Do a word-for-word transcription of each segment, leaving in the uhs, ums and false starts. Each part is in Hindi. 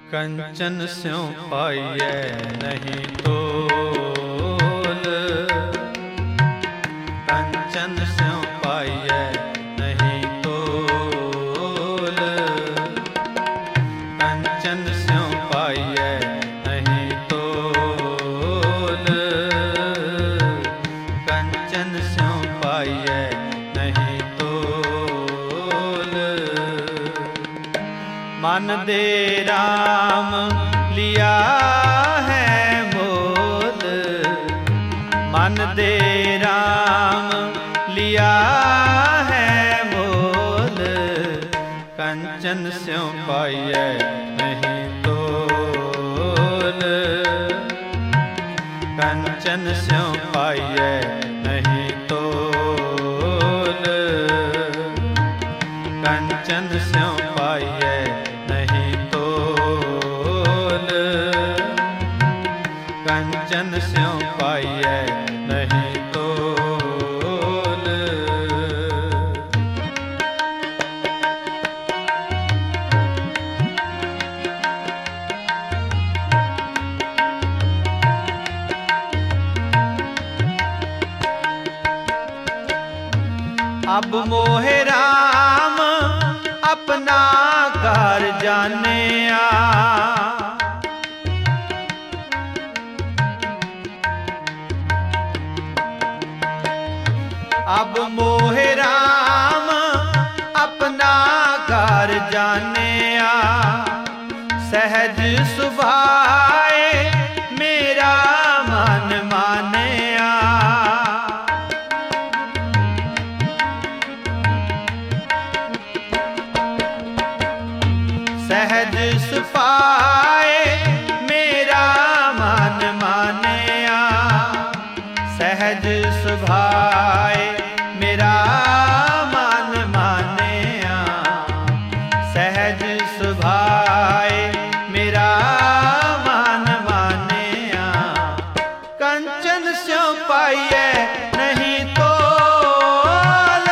कंचन स्यों पाइए नहीं तोल, कंचन स्यों पाइए नहीं तोल, कंचन स्यों पाइए नहीं तोल, कंचन स्यों पाइए नहीं तोल। मन दे राम लिया है मोल, मन दे राम लिया है मोल, कंचन स्यों पाइए नहीं तोल, कंचन स्यों पाइए नहीं तोल, कंचन स्यों पाइए नहीं तोल, कंचन स्यों पाइए नहीं तोल। अब मोहे राम अपना घर जाने आ, अब मोहे राम अपना घर जाने आ, सहज सुभाए मेरा मन माने आ, सहज सुभाए मेरा मन माने आ, सहज सुभाए मेरा मन माने आ, सहज सुभाए मेरा मन माने आ, कंचन स्यों पाइए नहीं तोल,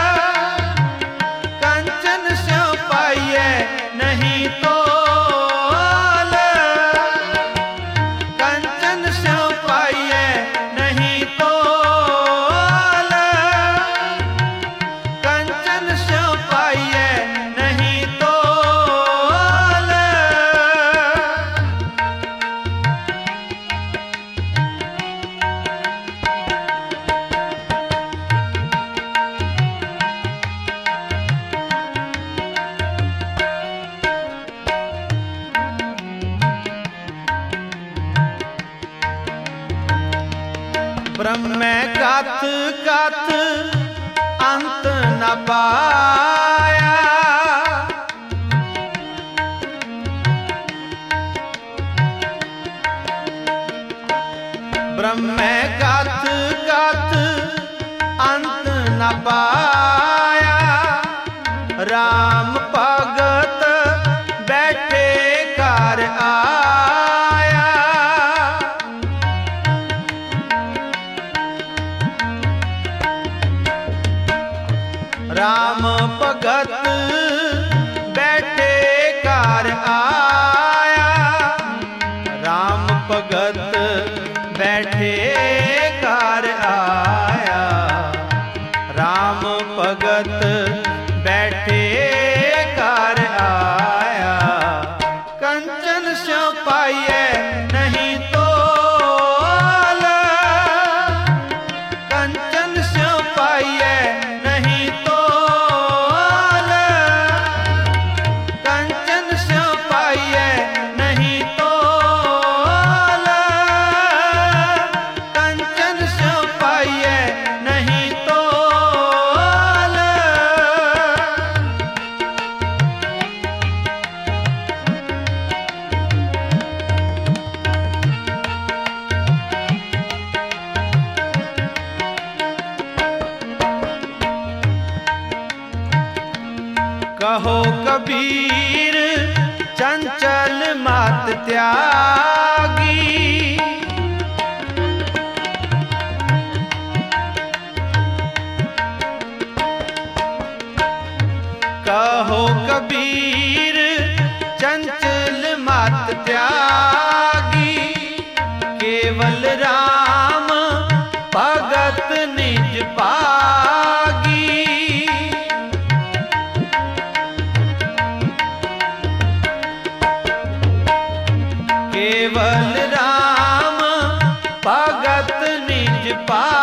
कंचन स्यों पाइए नहीं तोल, कंचन स्यों पाइए नहीं तोल, कंचन स्यों पाइए नहीं तोल। ब्रह्म कथ कथ अंत न पाया, ब्रह्म कथ कथ अंत न पाया, राम भगत बैठे घर आया, राम भगत बैठे घर आया, राम भगत बैठे घर आया, राम भगत बैठे घर आया, कंचन स्यों पाइए नहीं तोल, कंचन स्यों पाइए नहीं तोल, कंचन स्यों पाइए नहीं तोल, कंचन स्यों पाइए नहीं तोल। कहो कबीर चंचल मात त्यागी, कहो कबीर चंचल मात पाई।